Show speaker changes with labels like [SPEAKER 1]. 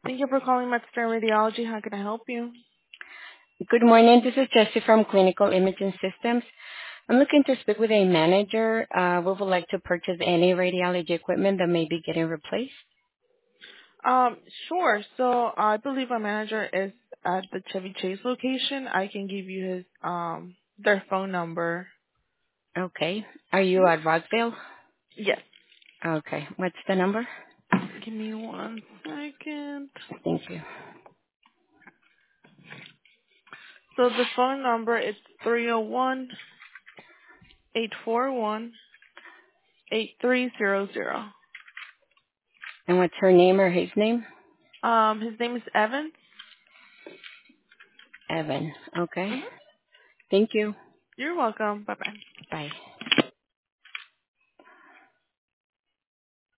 [SPEAKER 1] Thank you for calling Metzner Radiology. How can I help you?
[SPEAKER 2] Good morning. This is Jessie from Clinical Imaging Systems. I'm looking to speak with a manager. We would like to purchase any radiology equipment that may be getting replaced.
[SPEAKER 1] Sure. So I believe our manager is at the Chevy Chase location. I can give you his their phone number.
[SPEAKER 2] Okay. Are you
[SPEAKER 1] Mhm.
[SPEAKER 2] at Rockville?
[SPEAKER 1] Yes.
[SPEAKER 2] Okay. What's the number?
[SPEAKER 1] Give me 1 second.
[SPEAKER 2] Thank you.
[SPEAKER 1] So the phone number is 301-841-8300.
[SPEAKER 2] And what's her name or his name?
[SPEAKER 1] His name is Evan.
[SPEAKER 2] Evan. Okay.
[SPEAKER 1] hmm
[SPEAKER 2] Thank you.
[SPEAKER 1] You're welcome. Bye bye.
[SPEAKER 2] Bye.